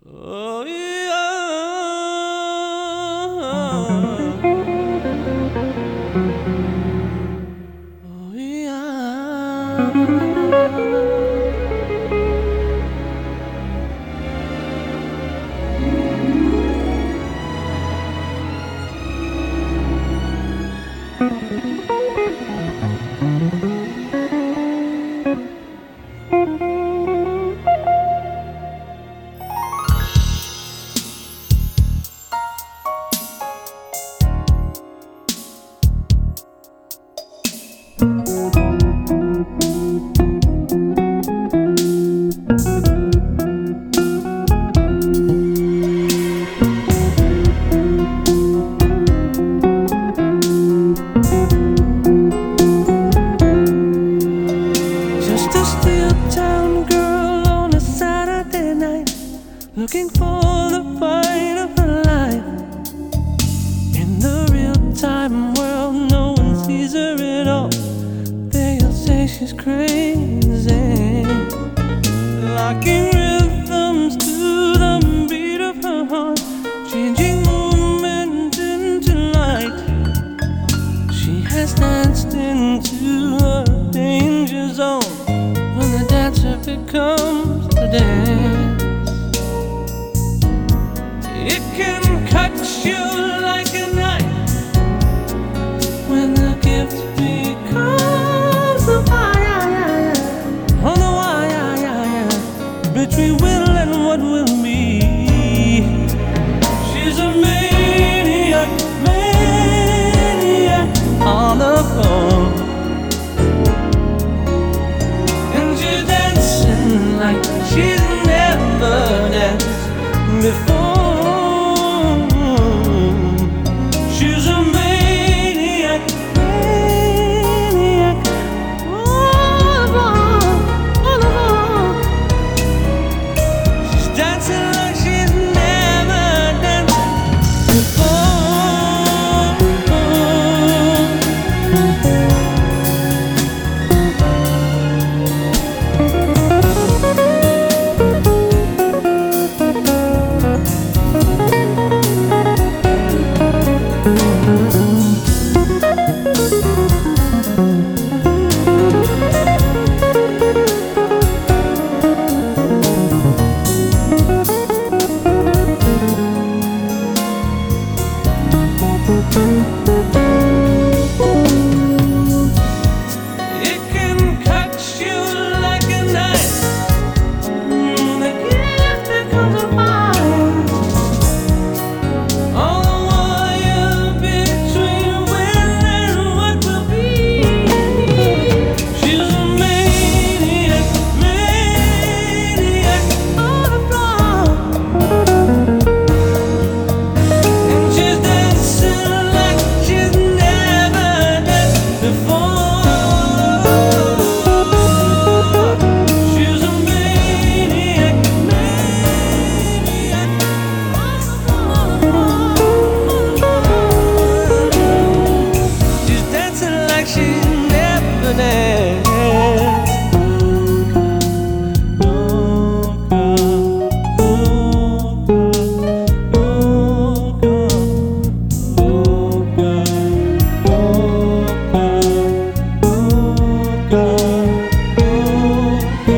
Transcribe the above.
Oh yeah, oh yeah. Just a steel town girl on a Saturday night, looking for the fight of her life. In the real-time world, no one sees her at all. They'll say she's crazy, locking rhythms to the beat of her heart, changing movement into light. She has danced into a danger zone when the dancer becomes the dance. It can cut you like a knife when the gift becomes the fire on the wire between will and what will be. She's a maniac, maniac on the floor, and she's dancing like she's never danced before. She's a maniac, maniac all alone. She's dancing like she's never danced before. It can cut you like a knife. The gift becomes a fire on the wire between when and what will be. She's a maniac, maniac on the floor, and she's dancing like she's never danced before. She's a maniac, maniac on the floor. She's dancing like she's never danced. Oh God, oh God, oh God, oh God, oh God, oh